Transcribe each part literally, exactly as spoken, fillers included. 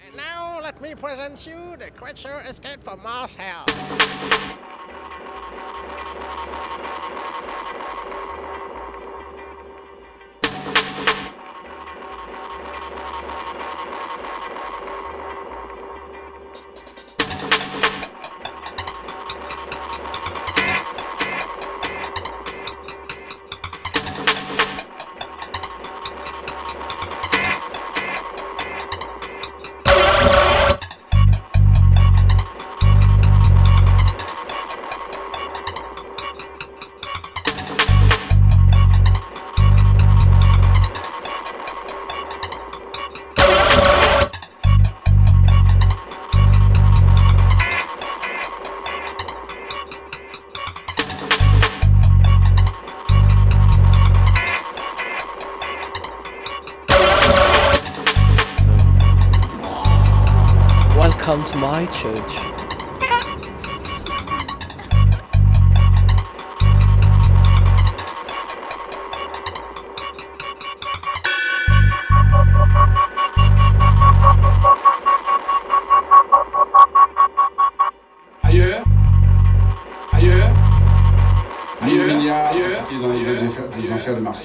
And now let me present you the creature escaped from Mars Hell. Come to my church. Ailleurs, ailleurs, ailleurs, il y a ailleurs, qui est dans les enfers, les enfers de Mars.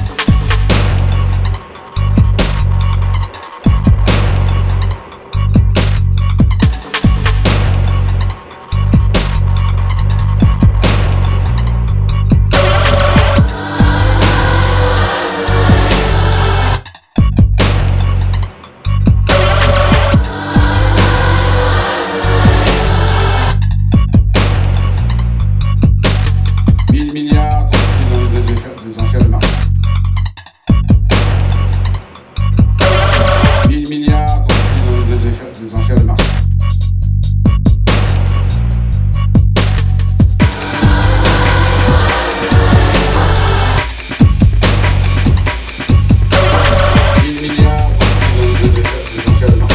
Milliards dans les enfers de Mars. Mille milliards dans les enfers de Mars. Mille milliards dans les enfers de Mars.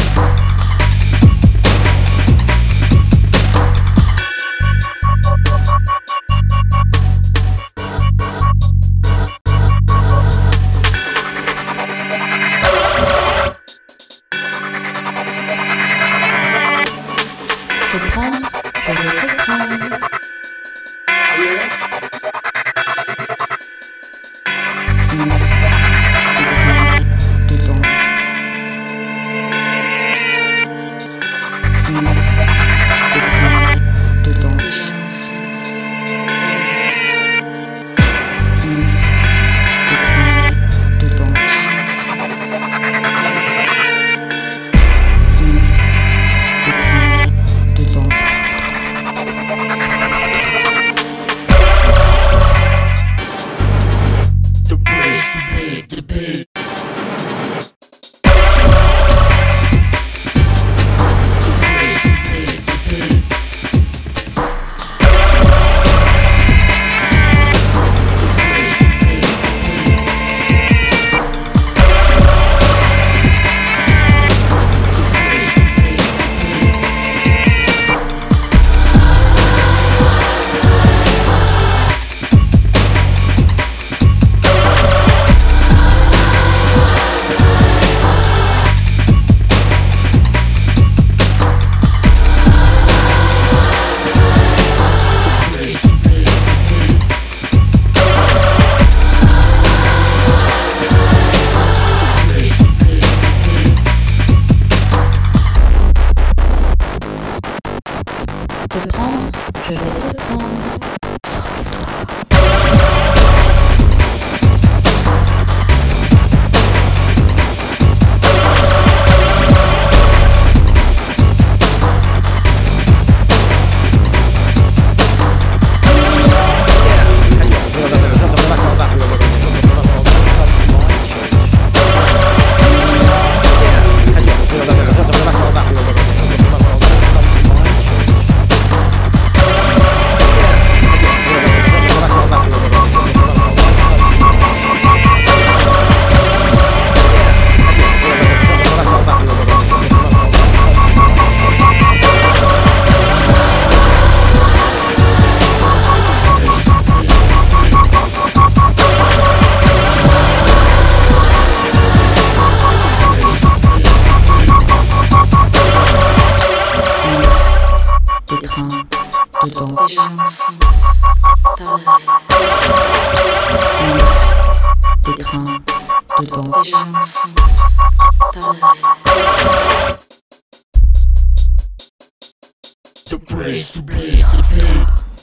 Te prendre, je vais te prendre. Six, te prendre dedans. Six, te prendre dedans. Six, te prendre dedans. Six, te prendre dedans. The place to be, to be. Te prendre, je vais te prendre. Sauve-toi. Yeah. Des trains, dedans. Des gens, The place to be, the